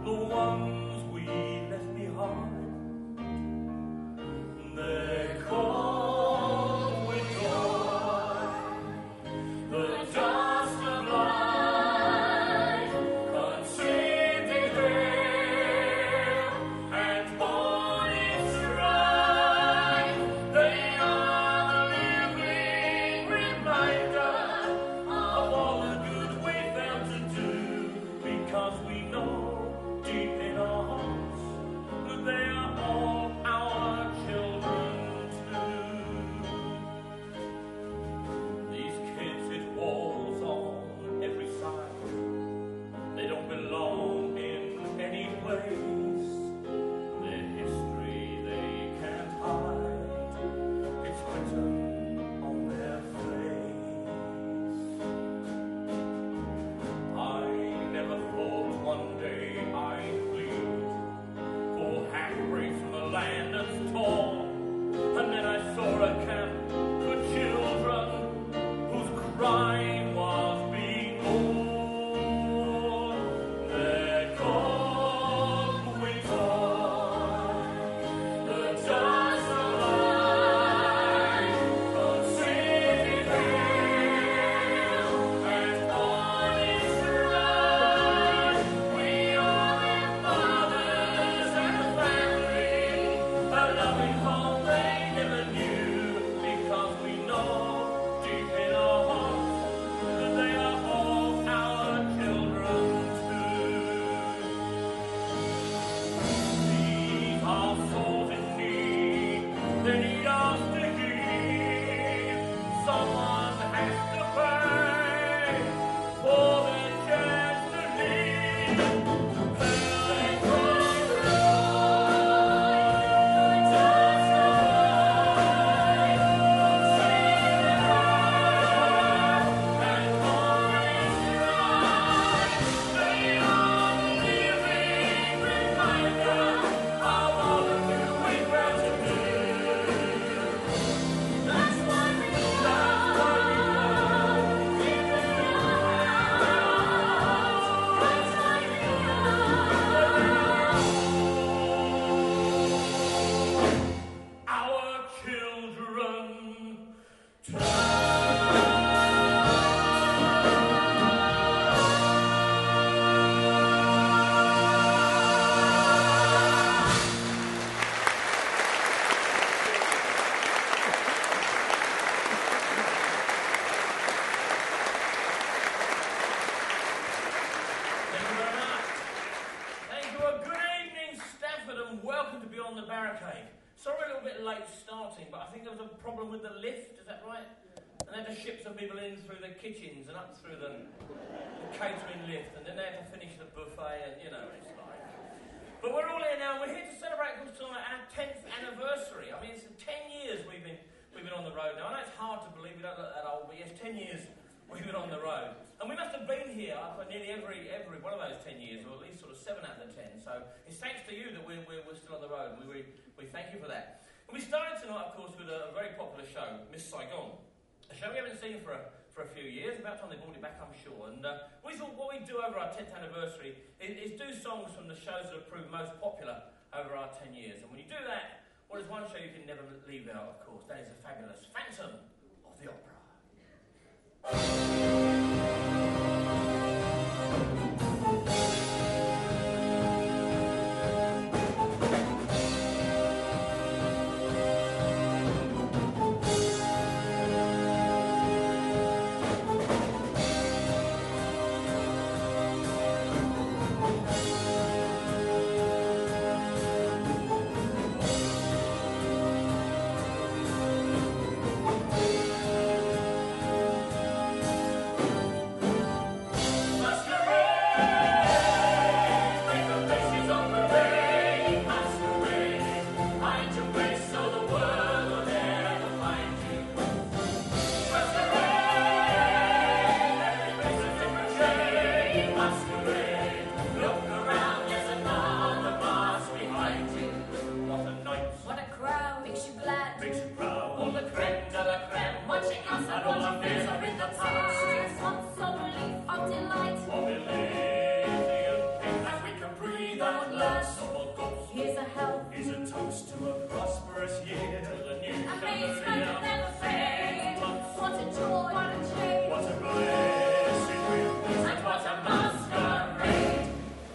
the ones we left behind. They're cold with joy, the dust of life, conceived in hell, and born in strife. They are the living reminder of all the good we failed to do, because we know deep in our hearts that they are all our children too. These kids hit walls on every side. They don't belong in any place. Their history they can't hide. It's written on their face. I never thought one day I'd bleed for half-breeds from a land that's torn. And then I saw a camp for children whose crime was being born. They're called with joy, the dust of life, conceived in hell, and born in strife. We are their mothers and family, a loving home they never knew, because we know deep in our hearts that they are all our children too. These are souls in need, they need us to heed. Someone has to pay for their chance to lead. They cry our children. Thank you very much. Thank you. Well, good evening, Stafford, and welcome to Beyond the Barricade. Sorry a little bit late starting, but I think there was a problem with the lift, is that right? And they had to ship some people in through the kitchens and up through the catering lift, and then they had to finish the buffet, and you know, it's like... But we're all here now, and we're here to celebrate tonight our 10th anniversary. I mean, it's 10 years we've been on the road now. I know it's hard to believe, we don't look that old, but yes, 10 years we've been on the road. And we must have been here for nearly every one of those 10 years, or at least sort of 7 out of the 10. So it's thanks to you that we're still on the road, and we thank you for that. And we started tonight, of course, with a very popular show, Miss Saigon. A show we haven't seen for a few years, about time they brought it back, I'm sure. And we thought what we'd do over our 10th anniversary is do songs from the shows that have proved most popular over our 10 years. And when you do that, well, there's one show you can never leave out, of course. That is the fabulous Phantom of the Opera. that lasts. No more ghosts. Here's a health. Here's a toast to a prosperous year. To the new And may its millennium. splendor never fade. What a joy, what a change. What a blessed witness. And what a masquerade.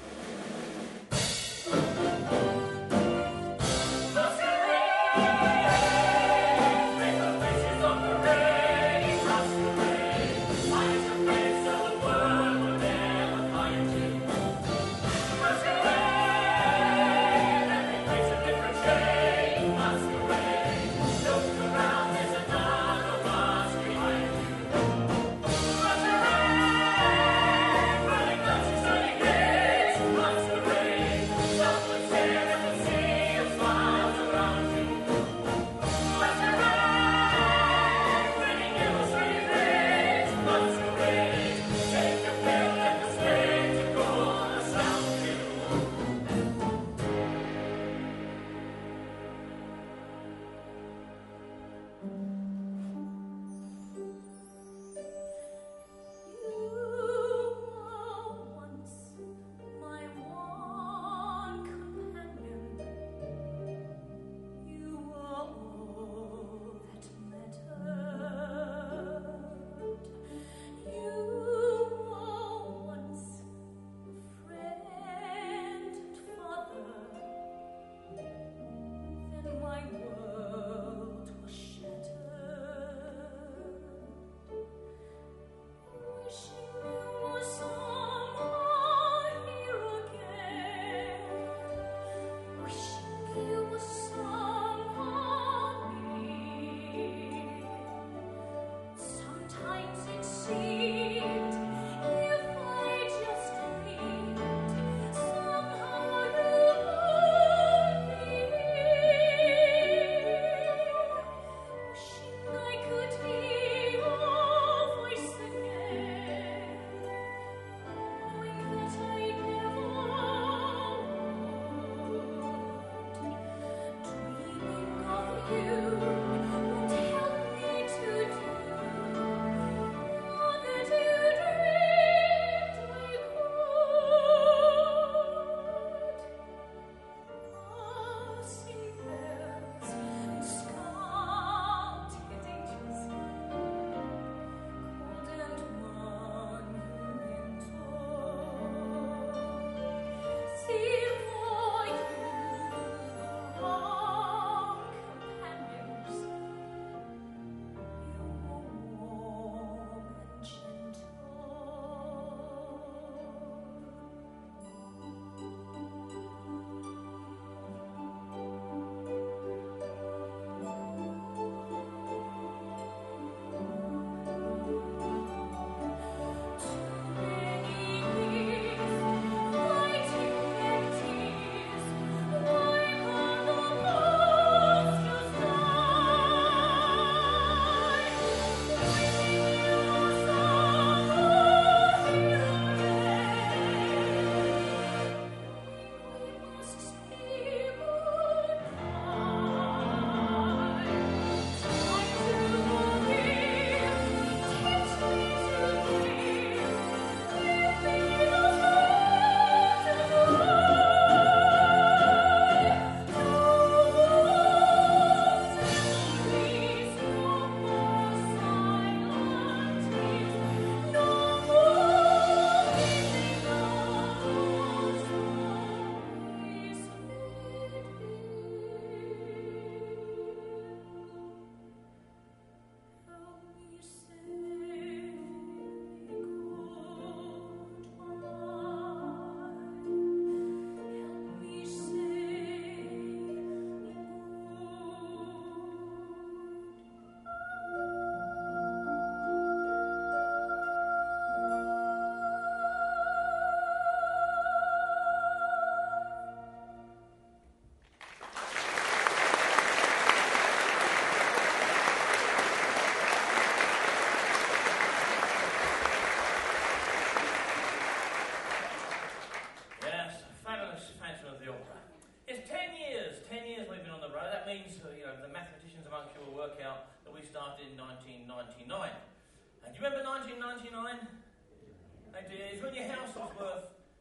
started in 1999. And do you remember 1999? It was when your house was worth, what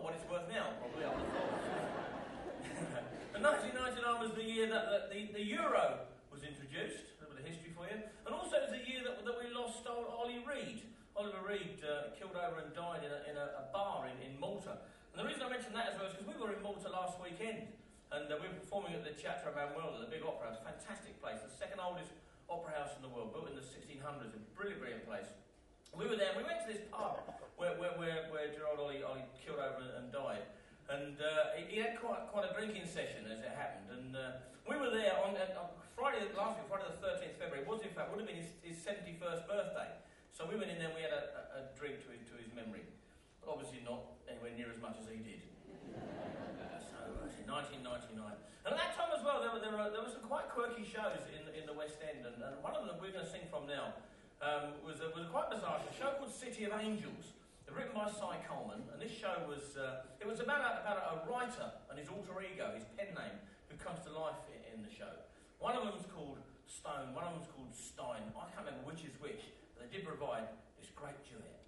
not what it's worth now, probably. I would have thought. And 1999 was the year that the Euro was introduced. A little bit of history for you. And also it was the year that we lost old Ollie Reed. Oliver Reed killed over and died in a bar in Malta. And the reason I mention that as well is because we were in Malta last weekend. And we were performing at the Teatro Emanuele, the big opera house. Fantastic place. The second oldest opera house in the world, built in the 1600s. A brilliant, brilliant place. We were there and we went to this pub where Gerard Ollie killed over and died. And he had quite a drinking session as it happened. And we were there on Friday last week, Friday the 13th February. It was, in fact, would have been his 71st birthday. So we went in there and we had a drink to his memory. But obviously not anywhere near as much as he did. So, 1999. And at that time as well, there were some quite quirky shows in the West End. And one of them we're going to sing from now was a quite bizarre show. A show called City of Angels. Written by Cy Coleman, and this show was about a writer and his alter ego, his pen name, who comes to life in the show. One of them's called Stone, one of them's called Stein. I can't remember which is which, but they did provide this great duet.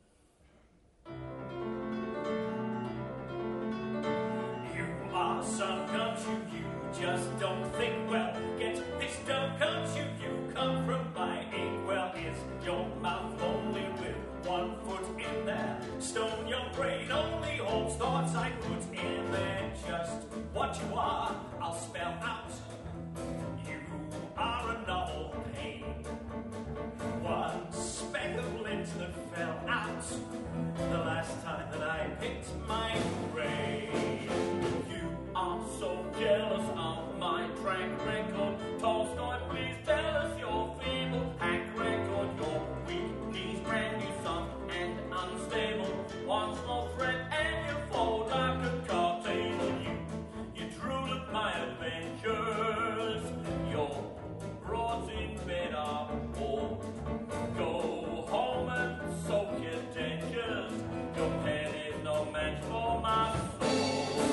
You are some country, you just don't think well. Get this, don't come you come from my inkwell. Is your mouth only with one foot in there? Stone, your brain only holds thoughts I put in there. Just what you are, I'll spell out. You are a novel pain. One speck of lint that fell out the last time that I picked my brain. You are so jealous of my track record. Tolstoy, please tell us your feeble hack record. Your weak knees, brand new son and unstable. One small thread and you fold like a card table. You drool at my adventures. Your broads in bed are bored. Go home and soak your dentures. Your pen is no match for my soul.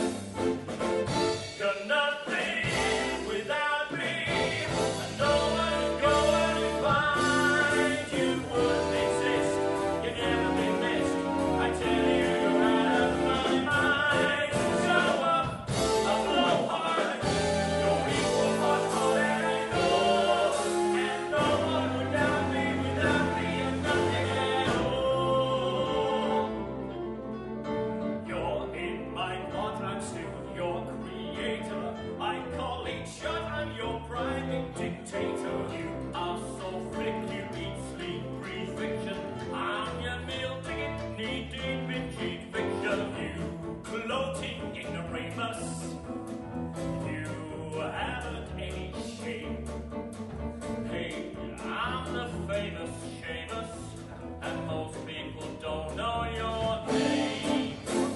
You're nothing without me. And no one going to find you wouldn't exist. You'd never be missed. I tell you, you're out of my mind. Show up, a blowhard. You're equal parts hot and cold. And no one would doubt me without me and nothing at all. You're in my plot, I'm still your creator. I call each shot, I'm your private dictator. You are so thick, you eat, sleep, breathe fiction. I'm your meal ticket, knee deep in cheap fiction. You gloating ignoramus. You haven't any shame. Hey, I'm the famous Seamus, and most people don't know your name.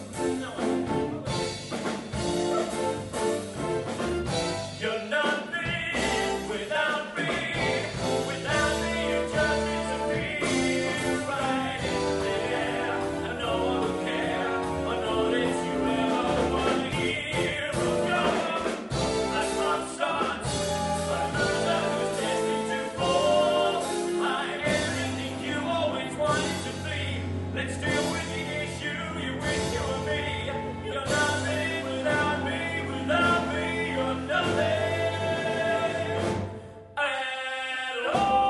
You're nothing without me. Without me, you just disappear right in the air. And no one will care or notice you ever want to hear from your as love starts. A loser who's destined to fall. I'm everything you always wanted to be. Let's deal with the issue. You wish you were me. You're nothing without me. Without me, you're nothing at all.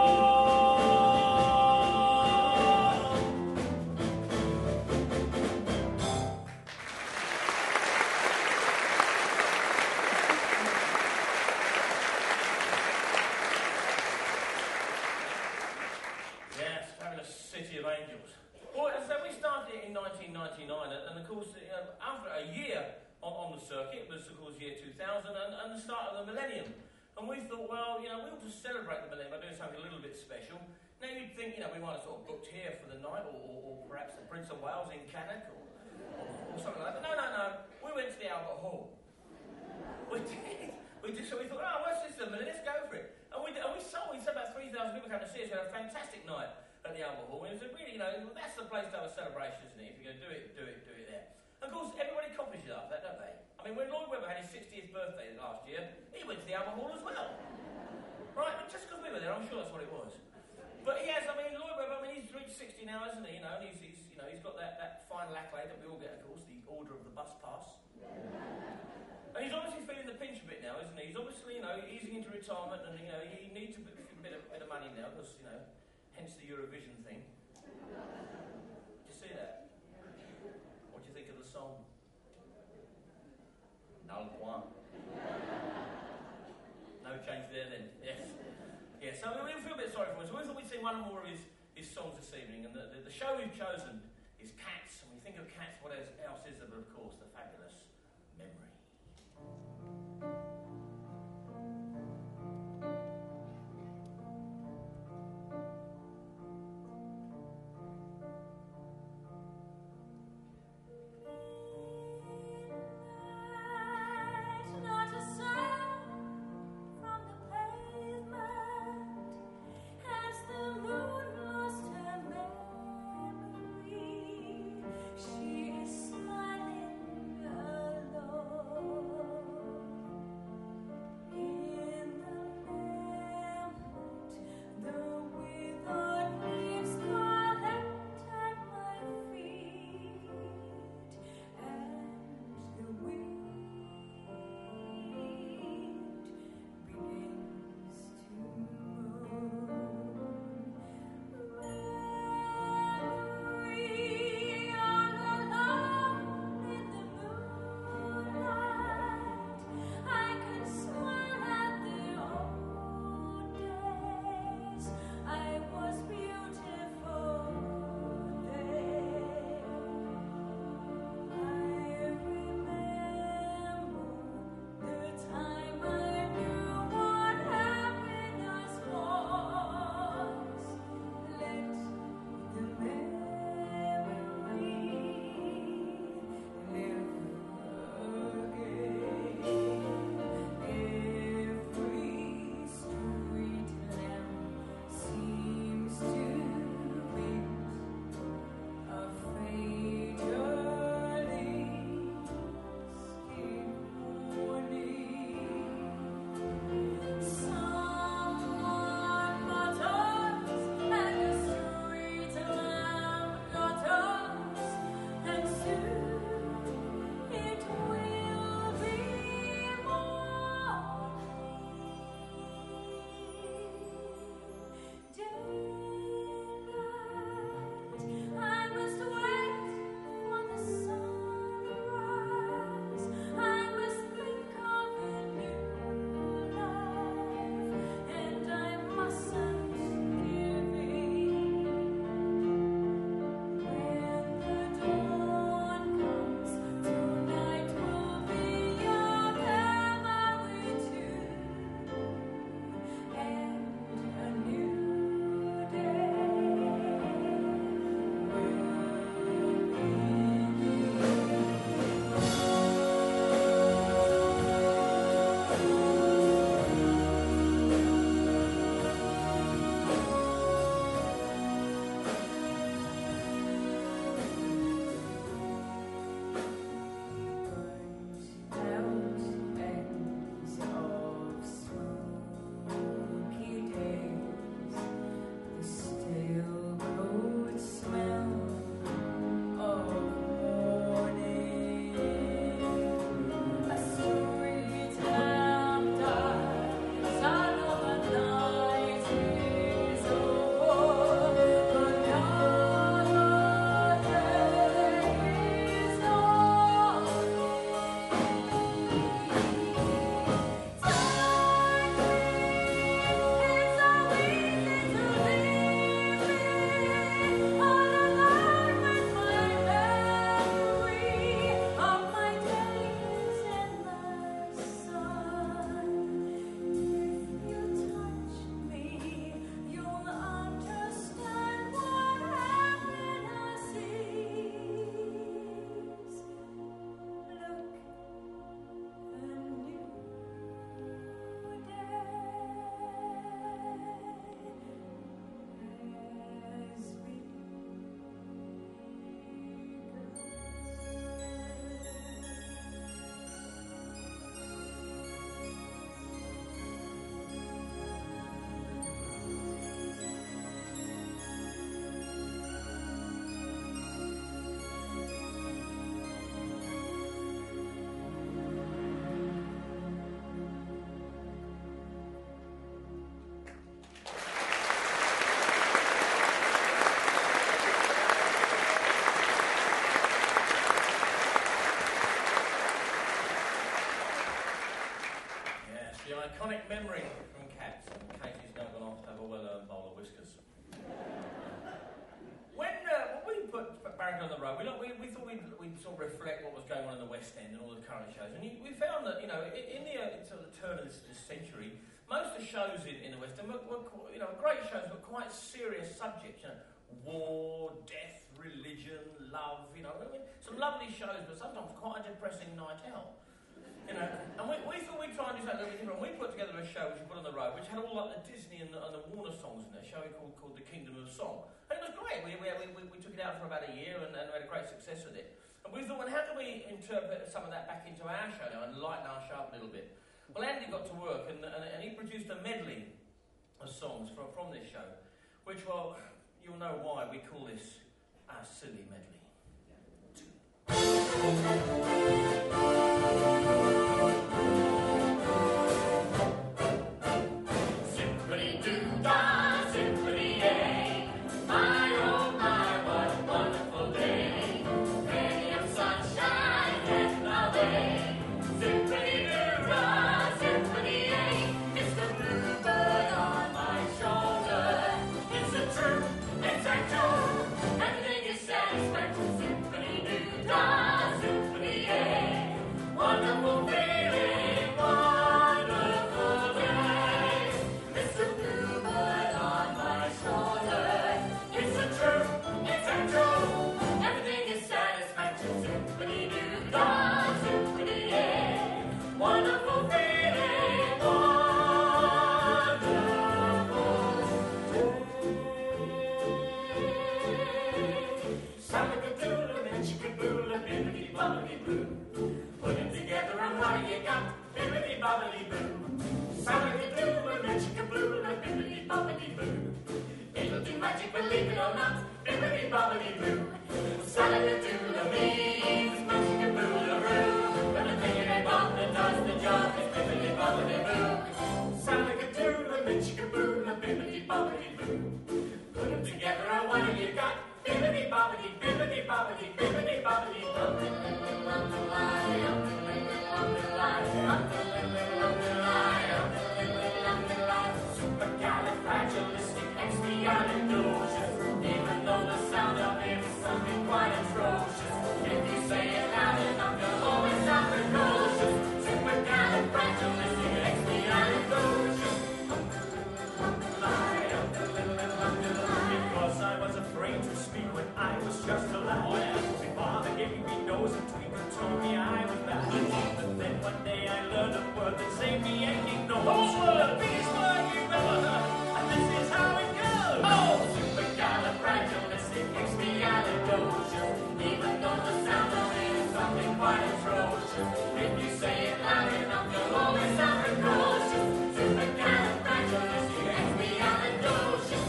Yes, fabulous City of Angels. Well, so we started it in 1999, and of course, after a year on the circuit, it was of course year 2000 and the start of the millennium. And we thought, well, we ought to celebrate the millennium by doing something a little bit special. Now you'd think, we might have sort of booked here for the night, or perhaps the Prince of Wales in Cannock, or something like that. But no. We went to the Albert Hall. We did. So we thought, what's this? Let's go for it. And we saw about 3,000 people came to see us. We had a fantastic night at the Albert Hall. And it was really, that's the place to have a celebration, isn't it? If you're going to do it there. And of course, everybody copies you after that, don't they? I mean, when Lloyd Webber had his 60th birthday last year, he went to the Albert Hall as well. Right? But just because we were there, I'm sure that's what it was. But he has, Lloyd Webber, he's reached 60 now, isn't he? And he's got that final accolade that we all get, of course, the order of the bus pass. And he's obviously feeling the pinch a bit now, isn't he? He's obviously, easing into retirement, and he needs a bit of money now because, hence the Eurovision thing. Did you see that? What do you think of the song? Null point. No change there then. Yes. Yeah, so we feel a bit sorry for him. So we thought we'd sing one or more of his songs this evening. And the show we've chosen is Cats. And when you think of Cats, what else is there but, of course, the fabulous Memory. She is smiling iconic memory from Cats, and Katie's now gone off to have a well-earned bowl of whiskers. When we put Barracuda on the road, we thought we'd sort of reflect what was going on in the West End and all the current shows, and we found that, in the sort of turn of this century, most of the shows in the West End were great shows, but quite serious subjects, war, death, religion, love, some lovely shows, but sometimes quite a depressing night out. And we thought we'd try and do something a little bit different. We put together a show which we put on the road, which had all like the Disney and the Warner songs in it, a show called The Kingdom of Song. And it was great. We took it out for about a year and we had a great success with it. And we thought, well, how can we interpret some of that back into our show now and lighten our show up a little bit? Well, Andy got to work and he produced a medley of songs from this show, which, well, you'll know why we call this our silly medley. Simply-doo-dah, simply-yay. My, oh my, what a wonderful day. Plenty of sunshine heading our way. Simply-doo-dah, simply-yay. It's the bluebird on my shoulder. It's the truth, it's actual. Everything is satisfaction. Simply-doo-dah, simply-yay. Wonderful feeling, wonderful day. It's the bluebird on my shoulder. It's the truth, it's actual. Everything is satisfaction. Simply-doo-dah, simply-yay. Wonderful feeling, wonderful day. Shabba-ga-doo-la, mitch-ka-boo-la, bibbidi-bobbidi-boo. Put them together and what do you got? Bibbidi-bobbidi-boo. Shabba-ga-doo-la, mitch-ka-boo-la, bibbidi-bobbidi-boo. It'll do magic, believe it or not. Bibbidi-bobbidi-boo. Shabba-ga-doo-la means magic-a-boo-la-roo. But the thing it ain't bob that does the job is bibbidi-bobbidi-boo. Shabba-ga-doo-la, mitch-ka-boo-la, bibbidi-bobbidi-boo. Put them together and what do you got? Bibbidi-bobbidi, bibbidi-bobbidi, bibbidi-bobbidi-boo. Supercalifragilisticexpialidocious. Even though the sound of it is something quite atrocious. If you say it loud enough, you'll always sound precocious. Supercalifragilisticexpialidocious. Because I was afraid to speak when I was just a lad. My father gave me nose and twinkle, told me I was bad. But then one day I learned a word that saved me aching nose. The biggest word you've ever heard, and this is how it goes. Oh, supercalifragilisticexpialidocious. Even though the sound of it is something quite atrocious. If you say it loud enough, you'll always sound precocious. Supercalifragilisticexpialidocious.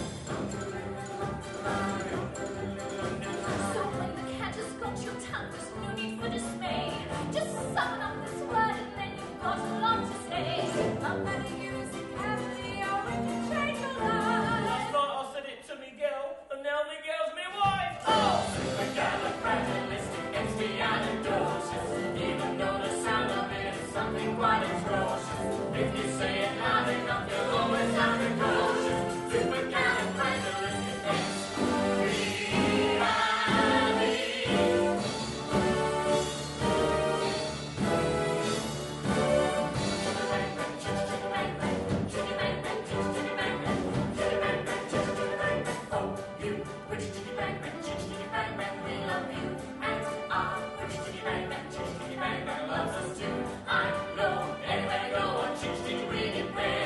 So when the cat has got your tongue, there's no need for dismay. Just summon up this word and then you've got a lot to say. I'm letting you use it carefully or it can change your life. Last night I said it to Miguel, and now Miguel's my wife. Oh! Supercalifragilisticexpialidocious. Even though the sound of it is something quite atrocious. If you say it loud enough, you'll always sound precocious. Loves us too. I know anywhere to go on Chitty Chitty Bang Bang.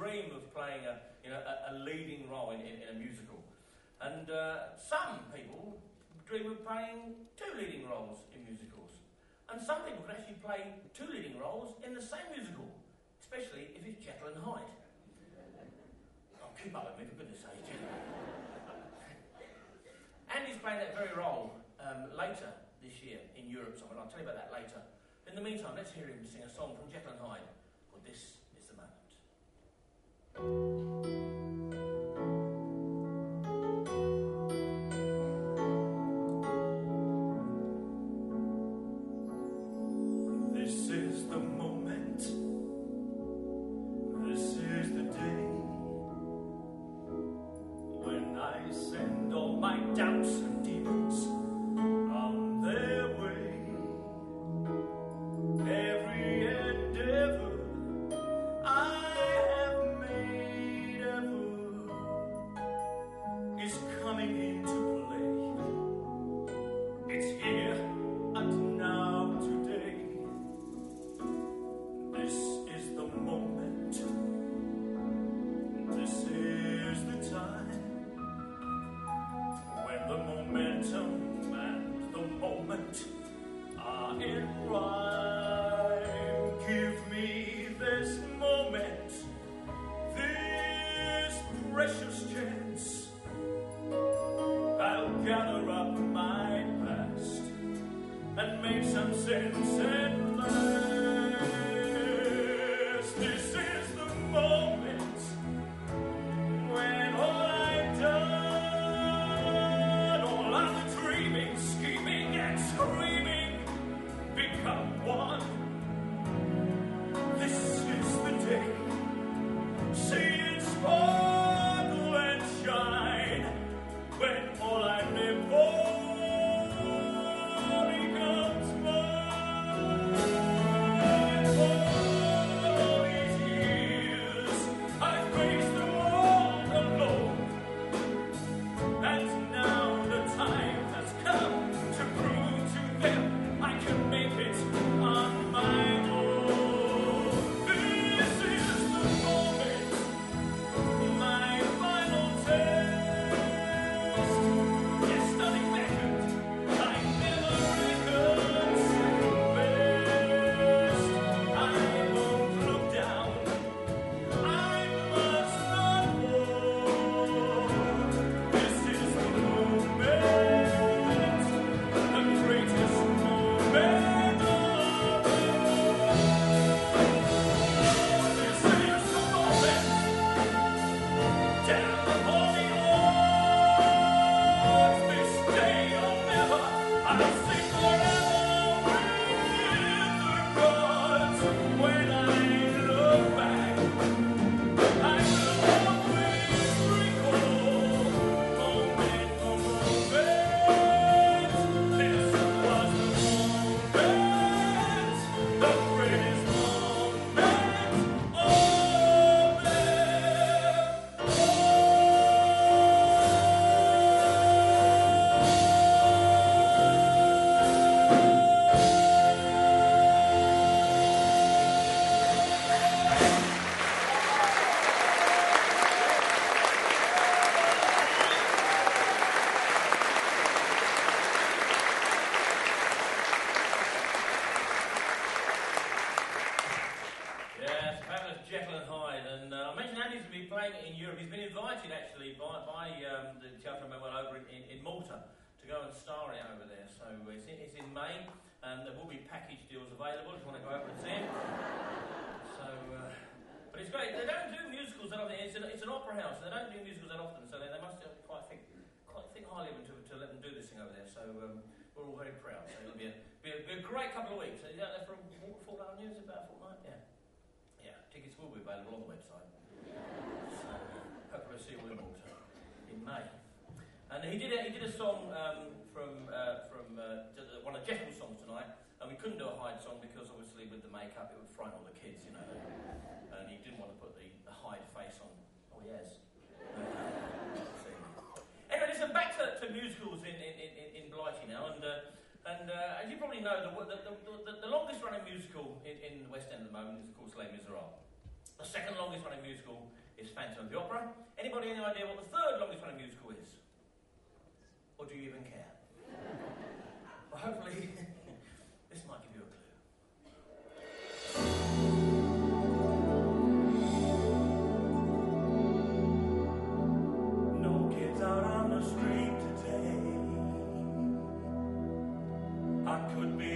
dream of playing a leading role in a musical. And some people dream of playing 2 leading roles in musicals. And some people can actually play 2 leading roles in the same musical, especially if it's Jekyll and Hyde. Oh, keep up with me, for goodness sake. Andy's playing that very role later this year in Europe somewhere. I'll tell you about that later. In the meantime, let's hear him sing a song from Jekyll and Hyde called This Is the Moment. This is the moment. This is the day when I send all my doubts and demons on their way. Every endeavor I have made ever is coming into play. It's here and now today. This is the moment. This is the time when the momentum and the moment are in rhyme. Give me this moment, this precious chance. I'll gather up my past and make some sense at last. This is the moment when all I've done, all of the dreaming, scheming, and screaming become one. This is the day. See it sparkle and shine when all I live for becomes mine. For all these years, I've faced the world alone, and now the time has come to prove to them I can make it on my own. This is the moment, my final test. Destiny beckoned, I never reckoned second best. I won't look down, I must not walk. This is the moment, the greatest moment of all. This is the moment. Damn the holy odds, this day or never, I'll sing forever with the gods. When I look back, I will always recall moment for moment. This was the moment, the greatest moment of Yes, fabulous Jekyll and Hyde. And I mentioned Andy's going to be playing it in Europe. He's been invited actually by the Teatro Manuel over in Malta to go and star it over there. So it's in May, and there will be package deals available if you want to go over and see it. So, but it's great. They don't do musicals that often. It's an opera house, and they don't do musicals that often. So they must quite think highly of them to let them do this thing over there. So we're all very proud. So it'll be a great couple of weeks. So you're out there for a fortnight, news about a fortnight, yeah. Yeah, tickets will be available on the website. So hopefully we'll see you all in Malta in May. And he did a song from one of Jekyll's songs tonight, and we couldn't do a Hyde song because obviously with the makeup it would frighten all the kids, you know. And he didn't want to put the Hyde face on. Oh yes. Anyway, listen, back to musicals in Blighty now, and as you probably know, the longest running musical in the West End at the moment is, of course, Les Miserables. The second longest running musical is Phantom of the Opera. Anybody any idea what the third longest running musical is? Or do you even care? Well, hopefully this might give you a clue. No kids out on the street today. I could be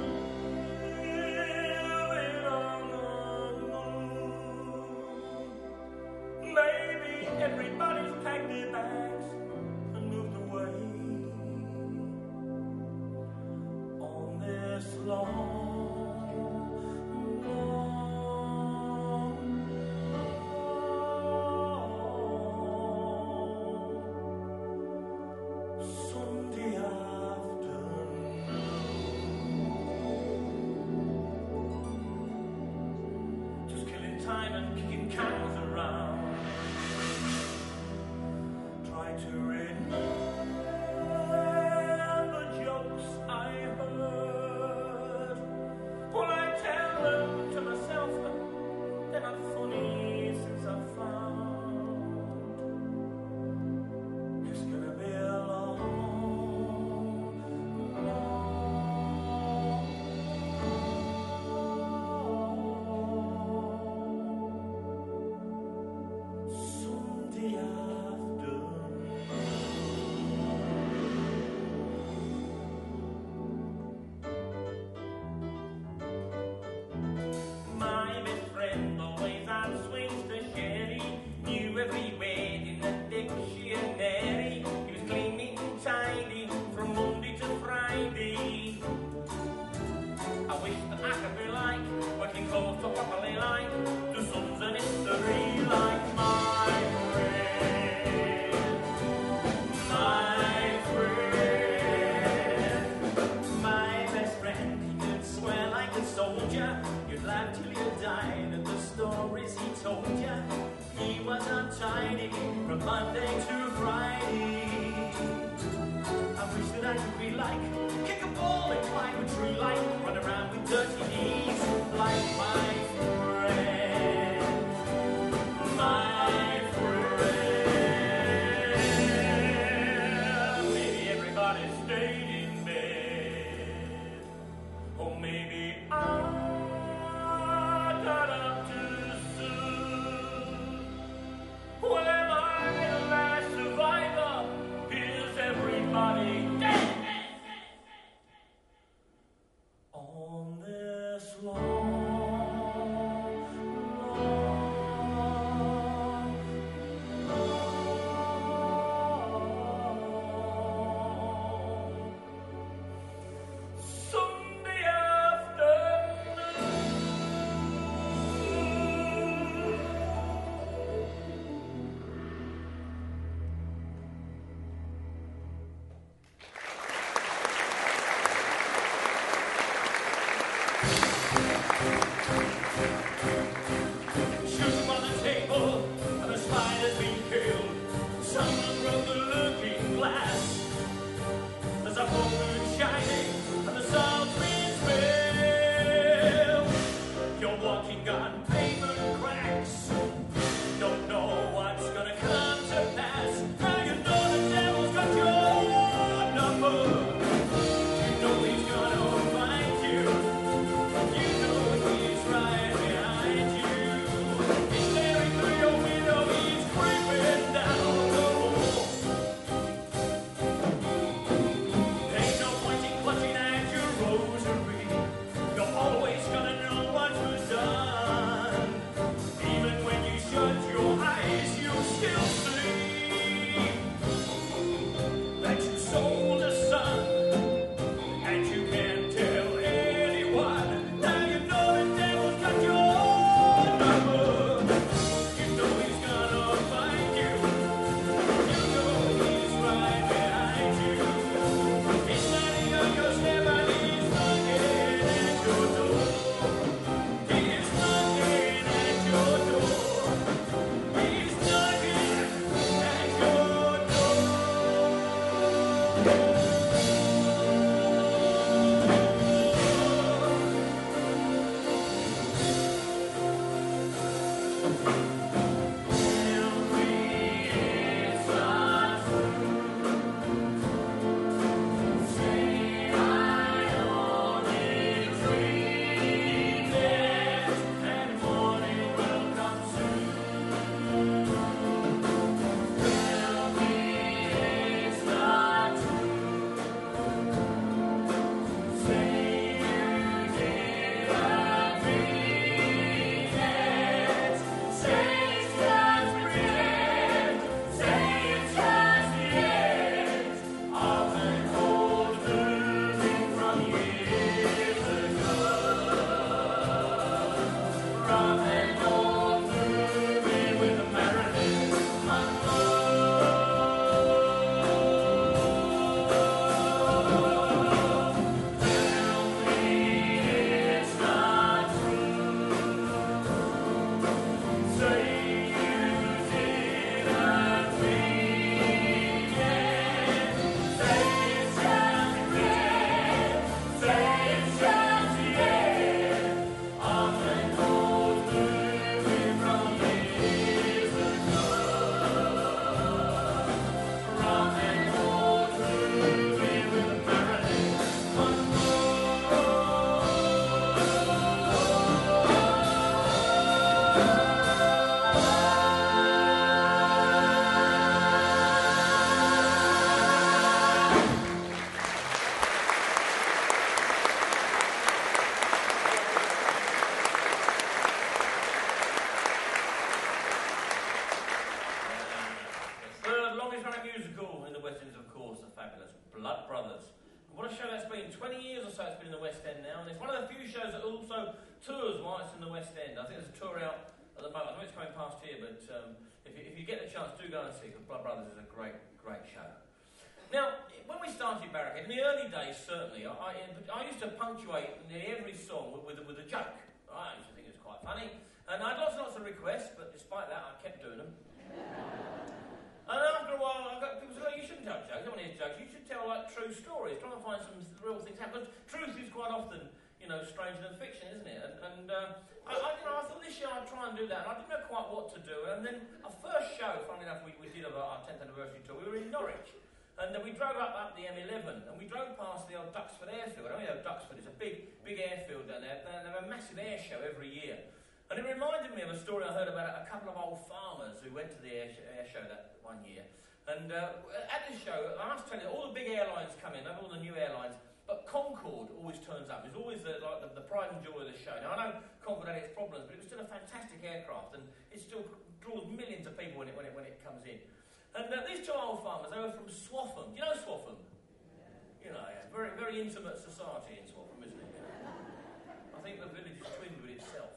living on the moon. Maybe everybody's packed their bags and moved away on this long Sunday afternoon. Just killing time and kicking cans around. Try to remember jokes I heard. Well, I tell them to myself that they're not funny since I found it's gonna be a long, Sunday afternoon. My best friend always on swings to Sherry, knew every word in the dictionary. He was clean, neat and tidy from Monday to Friday. I wish that I could be like, working close to properly like, the sons of history like my friend. My friend. My best friend, he could swear like a soldier. You'd laugh till you died at the stories he told ya. He was untidy from Monday to Friday. I wish that I could be like, kick a ball and climb a tree like, run around with dirty knees like my friend. My friend. Maybe everybody stayed in bed. Or maybe I got up too soon. Well, am I the last survivor? Is everybody dead? On this long, Sunday afternoon. Shoot them on the table, and the spider's been killed. Someone broke the looking glass. There's a full moon shining, and the salt's been spilled. You're walking on pavement cracks. Don't know what's gonna come to pass. Now you know the devil's got your number. You know he's gonna find you. You know he's right behind you. He's staring through your West End now, and it's one of the few shows that also tours while it's in the West End. I think there's a tour out at the moment. I know it's coming past here, but if you get the chance, do go and see it, because Blood Brothers is a great show. Now, when we started Barricade, in the early days certainly, I used to punctuate nearly every song with a joke. I used to think it was quite funny, and I had lots and lots of requests, but despite that, I kept doing them. And after a while, people said, "Oh, you shouldn't tell jokes. I don't want to hear jokes. You should tell like true stories. Try and find some real things happen." Because truth is quite often, stranger than fiction, isn't it? And I thought this year I'd try and do that. And I didn't know quite what to do. And then our first show, funnily enough, we did our 10th anniversary tour. We were in Norwich, and we drove up the M11, and we drove past the old Duxford airfield. I know Duxford is a big airfield down there. They have a massive air show every year. And it reminded me of a story I heard about a couple of old farmers who went to the air show that one year. And at this show, I must tell you, all the big airlines come in, all the new airlines, but Concorde always turns up. It's always the pride and joy of the show. Now, I know Concorde had its problems, but it was still a fantastic aircraft, and it still draws millions of people when it comes in. And these two old farmers, they were from Swaffham. Do you know Swaffham? Yeah, very, very intimate society in Swaffham, isn't it? I think the village is twinned with itself.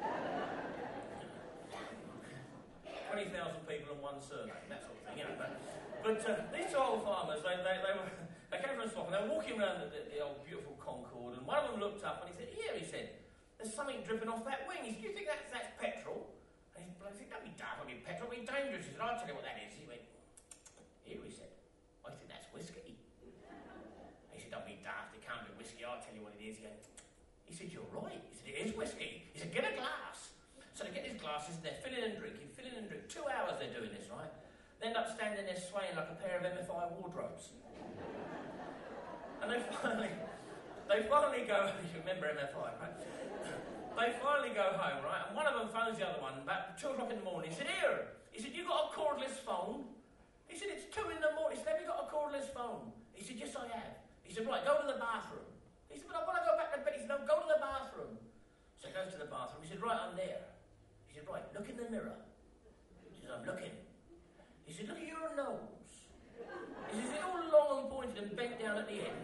20,000 people and one surname, that sort of thing, But these two old farmers, they came from Swaffham. They were walking around the old beautiful Concorde, and one of them looked up and he said, "Here," he said, "there's something dripping off that wing." He said, "Do you think that's petrol?" And he said, "Don't be daft, it'll be petrol, it'll be dangerous." He said, "I'll tell you what that is." He went, "Here," he said, "I think that's whiskey." He said, "Don't be daft, it can't be whiskey, I'll tell you what it is." He said, "You're right." He said, "It is whiskey." He said, "Get a glass." So they get these glasses and they're filling and drinking. 2 hours they're doing this, right? They end up standing there swaying like a pair of MFI wardrobes. And they finally go, you remember MFI, right? They finally go home, right? And one of them phones the other one about 2 o'clock in the morning. He said, "Here." He said, "You got a cordless phone?" He said, "It's 2 in the morning." He said, "Have you got a cordless phone?" He said, "Yes, I have." He said, "Right, go to the bathroom." He said, "But I want to go back to bed." He said, "No, go to the bathroom." So he goes to the bathroom. He said, "Right, I'm there." He said, "Right, look in the mirror." He said, "I'm looking." He said, "Look at your nose." He said, "Is it all long and pointed and bent down at the end?"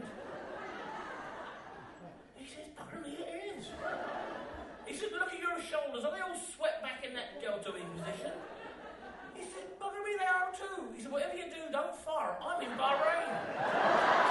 He says, "Bugger me, it is." He said, "Look at your shoulders. Are they all swept back in that deltoid position?" He said, "Bugger me, they are too." He said, "Whatever you do, don't fart. I'm in Bahrain."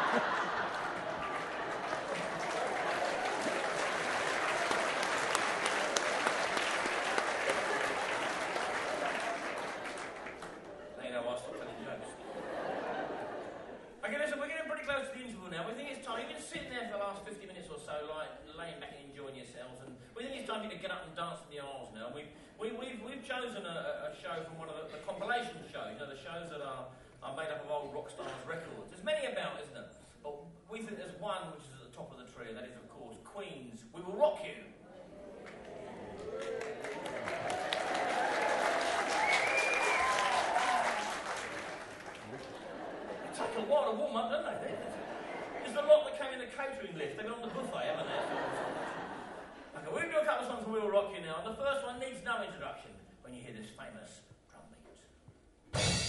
To get up and dance in the aisles now. We've chosen a show from one of the compilation shows, the shows that are made up of old rock stars' records. There's many about, isn't there? But we think there's one which is at the top of the tree, and that is, of course, Queen's "We Will Rock You." They take a while to warm up, don't they? There's a lot that came in the catering lift. They've been on the buffet, haven't they? Okay, we're going to do a couple of songs and we'll rock you now. And the first one needs no introduction when you hear this famous drum beat.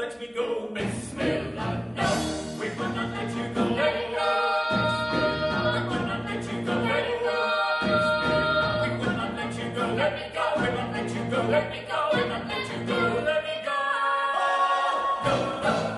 let me go. Bismillah, no, we will not let you go. Let it go. We will not let you go. Let it go. We will not let you go. Let me go. We will not let you go. Let me go. We will not let you go. Let me go. No, no.